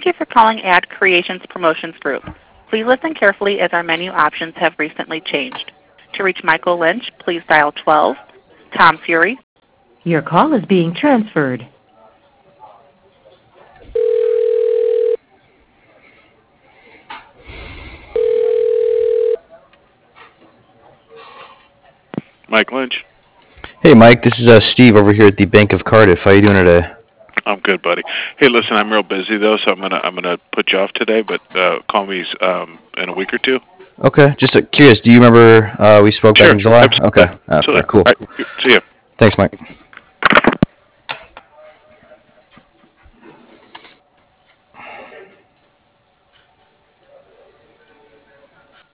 you for calling Ad Creations Promotions Group. Please listen carefully as our menu options have recently changed. To reach Michael Lynch, please dial 12. Tom Fury. Your call is being transferred. Mike Lynch. Hey, Mike. This is Steve over here at the Bank of Cardiff. How you doing today? I'm good, buddy. Hey, listen, I'm real busy though, so I'm gonna put you off today. But call me in a week or two. Okay. Just curious. Do you remember we spoke back in July? Absolutely. Okay. Okay. Cool. All right. See ya. Thanks, Mike.